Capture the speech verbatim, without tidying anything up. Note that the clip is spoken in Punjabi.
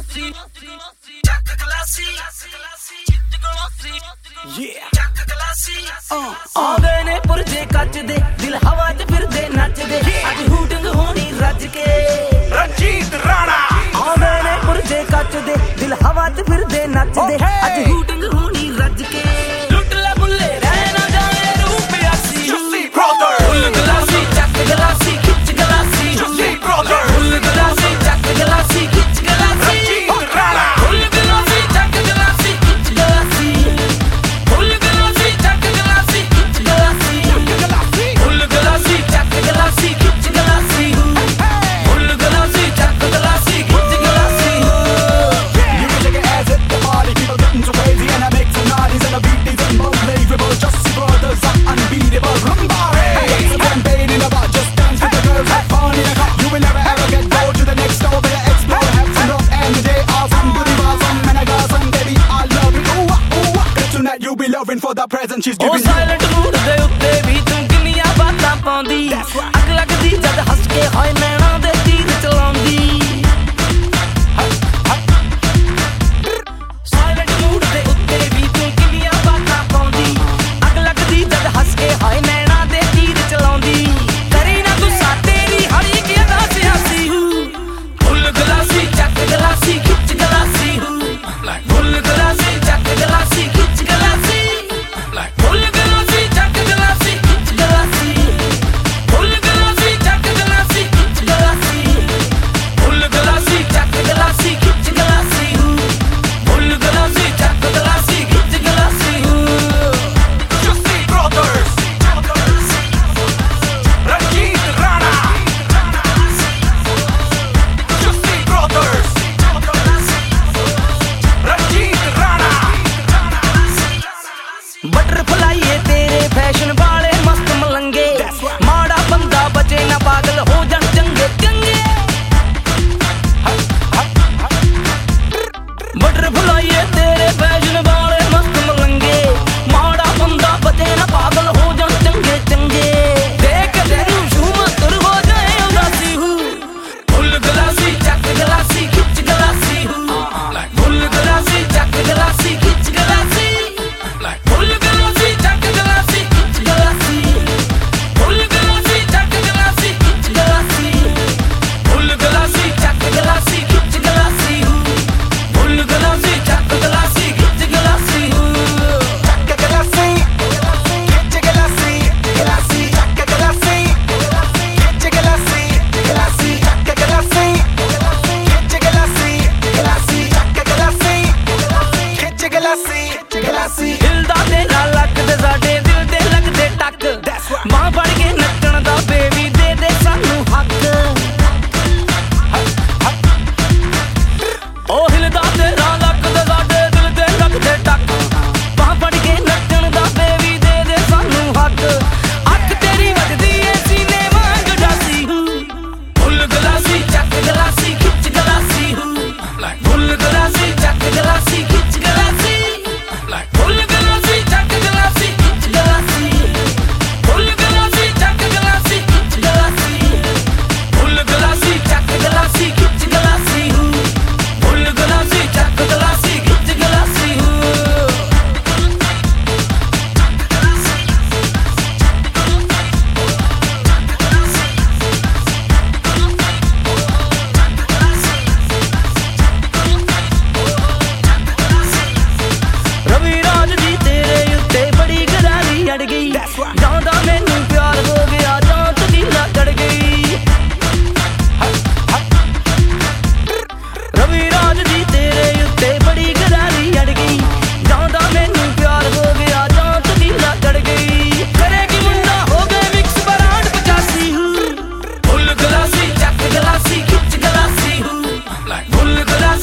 ਗਲਾਸੀ ਚੱਕ ਗਲਾਸੀ ਚਿੱਟ ਗਲਾਸੀ ਚੱਕ ਗਲਾਸੀ ਆਉਂਦੇ ਨੇ ਪੁਰਜੇ ਕੱਚ ਦੇ ਦਿਲ ਹਵਾ 'ਚ ਫਿਰਦੇ ਨੱਚਦੇ ਅੱਜ ਹੂਟਿੰਗ ਹੋਣੀ ਰੱਜ ਕੇ ਰਣਜੀਤ ਰਾਣਾ ਆਉਂਦੇ ਨੇ ਪੁਰਜੇ ਕੱਚ ਦੇ ਦਿਲ ਹਵਾ 'ਚ ਫਿਰਦੇ ਨੱਚਦੇ ਅੱਜ ਹੂਟਿੰਗ ਹੋਣੀ ਰੱਜ ਕੇ ਲੁੱਟ ਲੈ ਬੁੱਲੇ ਰਹਿ ਨਾ ਜਾਏ ਰੂਪ ਆਸੀ ਜੁੱਸੀ ਬ੍ਰਦਰ ਫੁੱਲ ਗਲਾਸੀ ਚੱਕ ਗਲਾਸੀ ਖਿੱਚ ਗਲਾਸੀ ਜੁੱਸੀ ਬ੍ਰਦਰ ਫੁੱਲ ਗਲਾਸੀ ਚੱਕ ਗਲਾਸੀ ਖਿੱਚ ਗਲਾਸੀ ਰਣਜੀਤ ਰਾਣਾ ਫੁੱਲ ਗਲਾਸੀ ਚੱਕ ਗਲਾਸੀ ਖਿੱਚ ਗਲਾਸੀ ਫੁੱਲ ਗਲਾਸੀ ਚੱਕ ਗਲਾਸੀ ਖਿੱਚ ਗਲਾਸੀ ਫੁੱਲ ਗਲਾਸੀ ਚੱਕ ਗਲਾਸੀ ਖਿੱਚ ਗਲਾਸੀ ਫੁੱਲ ਗਲਾਸੀ ਚੱਕ ਗਲਾਸੀ ਖਿੱਚ ਗਲਾਸੀ You can shake your ass at the party, people getting so crazy and I make some naughties and the beat is unbelievable. Jussie Brothers are unbeatable. Rumbare, it's a campaign in the bar, just dance with the girls, have fun in the car. You will never ever get bored to the next door, better explore, have some rock and they are some goody bars, some men I got some baby, I love it. Ooh ah, ooh ah, cause tonight you'll be loving for the present she's giving you. Oh silent mood ਦੇ ਉੱਤੇ ਵੀ ਤੂੰ ਕਿੰਨੀਆਂ ਬਾਤਾਂ ਪਾਉਂਦੀ ਅੱਗ ਲੱਗਦੀ ਜਦ ਹੱਸ ਕੇ ਹੋਏ ਨੈਣਾਂ ਦੇ ਤੀਰ ਚਲਾਉਂਦੀ ਸਾਇਲੈਂਟ ਮੂਡ ਦੇ ਉੱਤੇ ਵੀ ਤੂੰ ਕਿੰਨੀਆਂ ਬਾਤਾਂ ਪਾਉਂਦੀ ਅੱਗ ਲੱਗਦੀ ਜਦ ਹੱਸ ਕੇ ਹੋਏ ਨੈਣਾਂ ਦੇ ਤੀਰ ਚਲਾਉਂਦੀ ਕਰੀ ਨਾ ਗੁੱਸਾ ਤੇਰੀ ਹਰ ਇੱਕ ਅਦਾ ਸਿਆਸੀ ਫੁੱਲ ਗਲਾਸੀ ਚੱਕ ਗਲਾਸੀ ਖਿੱਚ ਗਲਾਸੀ ਫੁੱਲ ਗਲਾਸੀ ਚੱਕ ਗਲਾਸੀ ਖਿੱਚ ਗਲਾਸੀ ਫੁੱਲ ਗਲਾਸੀ ਚੱਕ ਗਲਾਸੀ ਖਿੱਚ ਗਲਾਸੀ ਫੁੱਲ ਗਲਾਸੀ ਚੱਕ ਗਲਾਸੀ ਖਿੱਚ ਗਲਾਸੀ ਫੁੱਲ ਗਲਾਸੀ ਚੱਕ ਗਲਾਸੀ ਖਿੱਚ ਗਲਾਸੀ ਫੁੱਲ ਗਲਾਸੀ ਚੱਕ ਗਲਾਸੀ ਖਿੱਚ ਗਲਾਸੀ Jussie Brothers, Ranjit Rana, Jussie Brothers, Ranjit Rana. Butterfly ਏ ਤੇਰੇ ਫੈਸ਼ਨ ਵਾਲੇ ਮਸਤ ਮਲੰਗੇ ਮਾੜਾ ਬੰਦਾ ਬਚੇ ਨਾ ਪਾਗਲ ਹੋ ਜਾਣ ਚੰਗੇ ਚੰਗੇ ਬਟਰਫਲਾਈ ਏ ਤੇਰੇ ਫੈਸ਼ਨ ਵਾਲੇ ਮਸਤ ਮਲੰਗੇ ਮਾੜਾ ਬੰਦਾ ਬਚੇ ਨਾ ਪਾਗਲ ਹੋ ਜਾਣ ਚੰਗੇ ਚੰਗੇ ਦੇਖ ਤੈਨੂੰ ਝੂਮ ਤੁਰ ਹੋ ਜਾਏ ਉਦਾਸੀ ਹੂ ਫੁੱਲ ਗਲਾਸੀ ਚੱਕ ਗਲਾਸੀ ਖਿੱਚ ਗਲਾਸੀ ਫੁੱਲ ਗਲਾਸੀ ਚੱਕ ਗਲਾਸੀ ਖਿੱਚ ਗਲਾਸੀ ਫੁੱਲ ਗਲਾਸੀ ਚੱਕ ਗਲਾਸੀ ਖਿੱਚ ਗਲਾਸੀ ਫੁੱਲ ਗਲਾਸੀ ਚੱਕ ਗਲਾਸੀ ਖਿੱਚ ਗਲਾਸੀ ਫੁੱਲ ਗਲਾਸੀ ਚੱਕ ਗਲਾਸੀ ਖਿੱਚ ਗਲਾਸੀ ਫੁੱਲ ਗਲਾਸੀ ਚੱਕ ਗਲਾਸੀ ਖਿੱਚ ਗਲਾਸੀ Chakka galassi, kitche galassi, galassi, chakka galassi, kitche galassi, galassi, chakka galassi, kitche galassi, galassi, chakka galassi, kitche galassi, galassi. ਹਿਲਦਾ ਤੇਰਾ ਲੱਕ ਤੇ ਸਾਡੇ ਦਿਲ ਦੇ ਲੱਗਦੇ ਟੱਕ ਮਾਂ ਬਣ ਕੇ ਨੱਚਣ ਦਾ ਬੇਬੀ ਦੇ ਦੇ ਸਾਨੂੰ ਹੱਕ ਉਹ ਹਿਲਦਾ ਤੇਰਾ ਲੱਕ ਤੇ ਸਾਡੇ ਦਿਲ ਦੇ ਲੱਗਦੇ ਟੱਕ ਮਾਂ ਬਣ ਕੇ ਨੱਚਣ ਦਾ ਬੇਬੀ ਦੇ ਦੇ ਸਾਨੂੰ ਹੱਕ ਅੱਖ ਤੇਰੀ ਵੱਜਦੀ ਏ ਸੀਨੇ ਵਾਂਗ ਡਾਸੀ ਫੁੱਲ ਗਲਾਸੀ ਚੱਕ ਗਲਾਸੀ ਖਿੱਚ ਗਲਾਸੀ ਫੁੱਲ ਗਲਾਸੀ ਚੱਕ ਗਲਾਸੀ ਖਿੱਚ ਗਲਾਸੀ ਫੁੱਲ ਗਲਾਸੀ ਚੱਕ ਗਲਾਸੀ ਖਿੱਚ ਗਲਾਸੀ ਫੁੱਲ ਗਲਾਸੀ ਚੱਕ ਗਲਾਸੀ ਖਿੱਚ ਗਲਾਸੀ ਫੁੱਲ ਗਲਾਸੀ ਚੱਕ ਗਲਾਸੀ ਖਿੱਚ ਗਲਾਸੀ ਫੁੱਲ ਗਲਾਸੀ ਚੱਕ ਗਲਾਸੀ ਖਿੱਚ ਗਲਾਸੀ ਰਵੀ ਰਾਜ ਦੀ ਤੇਰੇ ਉੱਤੇ ਬੜੀ ਗਰਾਰੀ ਅੜ ਗਈ ਜਾਂਦਾ ਮੈਨੂੰ ਪਿਆਰ ਹੋ ਗਿਆ ਜਾਂ ਤਦੀਲਾ ਚੜ ਗਈ ਰਵੀ ਰਾਜ ਦੀ ਤੇਰੇ ਉੱਤੇ ਬੜੀ ਗਰਾਰੀ ਅੜ ਗਈ ਜਾਂਦਾ ਮੈਨੂੰ ਪਿਆਰ ਹੋ ਗਿਆ ਜਾਂ ਤਦੀਲਾ ਚੜ ਗਈ ਕਰੇਗੀ ਮੁੰਡਾ ਹੋ ਗਏ ਮਿਕਸ ਬਰਾਂਡ ਪਚਾਸੀ ਫੁੱਲ ਗਲਾਸੀ ਚੱਕ ਗਲਾਸੀ ਖਿੱਚ ਗਲਾਸੀ ਫੁੱਲ ਗਲਾਸੀ